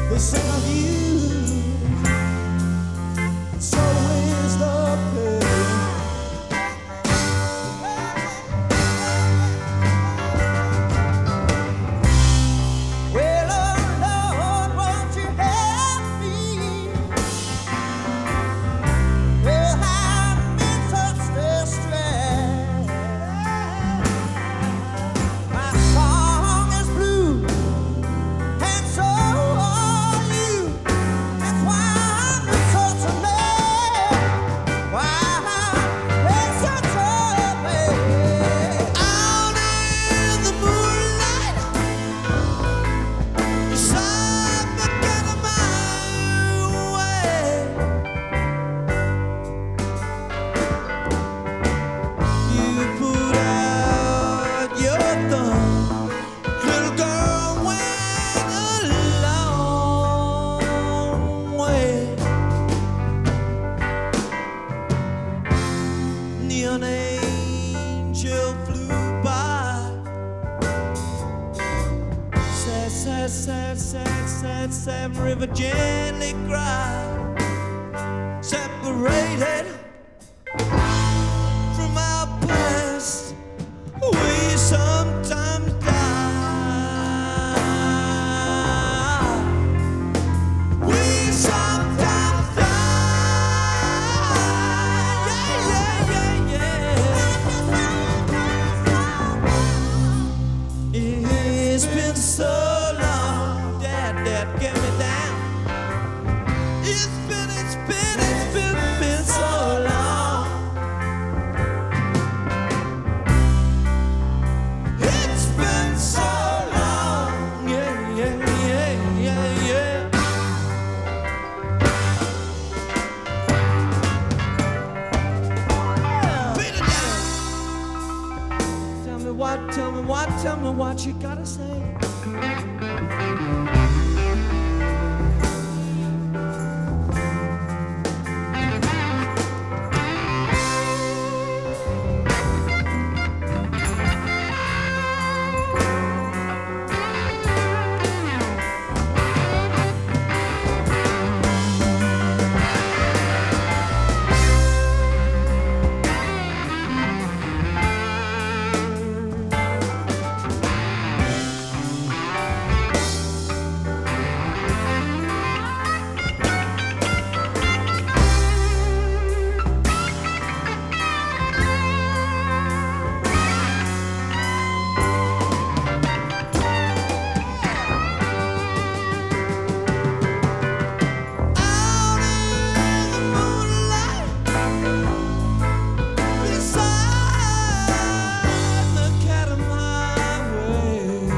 They sing of you, so is the pain. Well, oh Lord, won't you help me? Well, I'm in such distress. My song is blue, and so are you. That's why I'm in such a mess. Why I'm in such a mess. Out in the moonlight, beside me, getting my way. You put out your thumb, little girl went a long way. Neon angel flew by. Sad, sad, sad, sad, sad, sad river gently cried. Separated from our past, we sometimes die. We sometimes die. Yeah, yeah, yeah, yeah. It's been so long, Dad, get me down. It's been so long. It's been so long. Yeah, yeah, yeah, yeah, yeah. Beat it down. Tell me what you gotta say. Out in the moonlight, beside the cat of my way.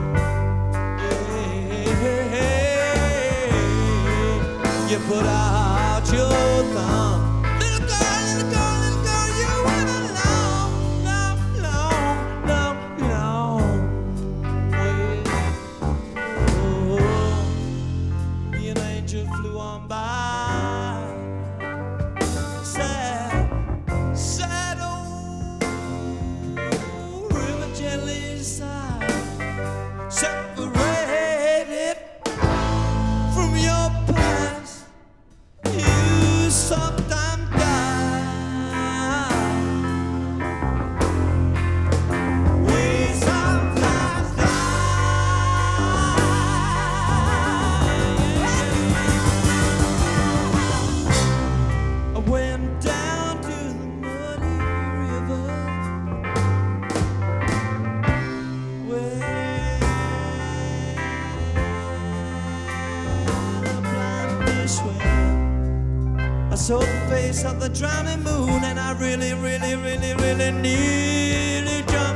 Yeah, you put out your thumb, little girl, you went a long, long, long, long, long way. Oh, an angel flew on by. Sad, sad old river gently sighed. Separated from your past, you sometimes die. We sometimes die. I went down to the muddy river where the blind fish swim. I saw the face of the drowning moon, and I really, really, really, really nearly jumped